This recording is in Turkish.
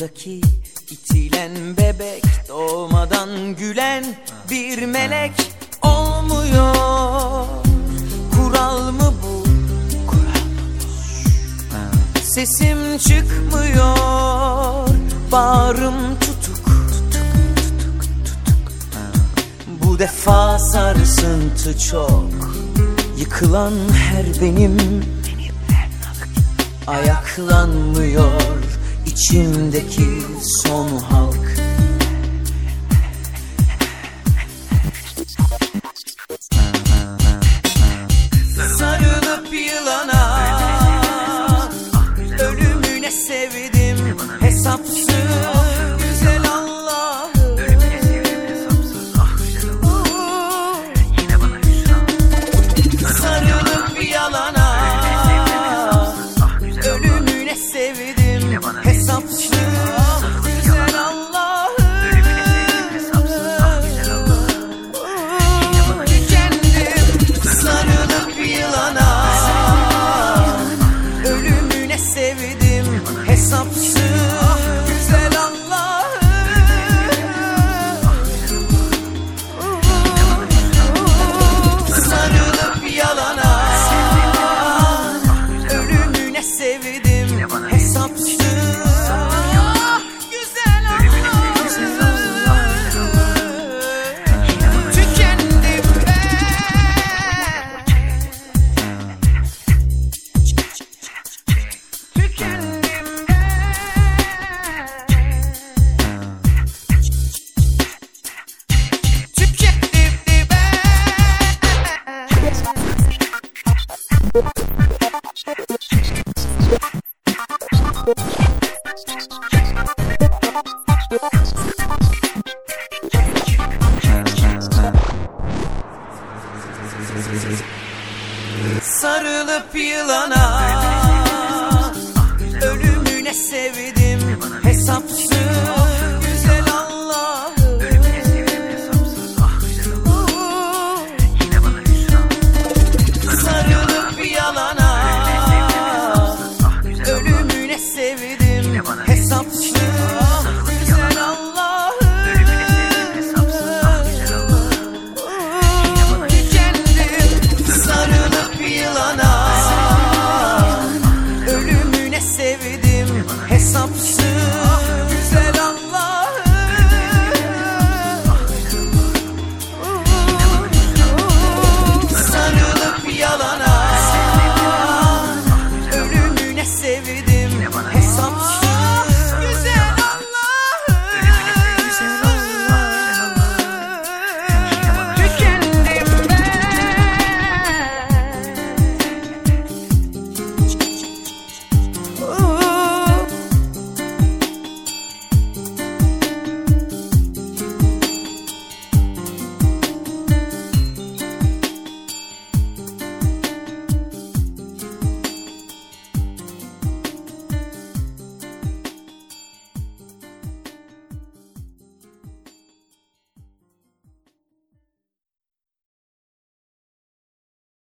Karnımdaki itilen bebek doğmadan gülen bir melek olmuyor. Kural mı bu? Sesim çıkmıyor, bağrım tutuk. Bu defa sarsıntı çok, yıkılan her benim. Ayaklanmıyor içimdeki son halk. Sarılıp yılana, ölümüne sevdim hesapsız güzel Allah'ım. Sarılıp yalana, ölümüne sevdim hesapsız güzel Allah'ım. Tükendim sarılıp yılana, ölümüne sevdim hesapsız güzel Allah'ım. Sarılıp yalana, ölümüne sevdim hesapsız güzel Allah'ım. Tükendim ben. Tükendim ben. Tükendim ben. Sarılıp yılana, ölümüne sevdim hesapsız güzel Allah'ım. Sarılıp yalana, ölümüne sevdim hesapsız güzel Allah'ım. Tükendim sarılıp yılana, ölümüne sevdim hesapsız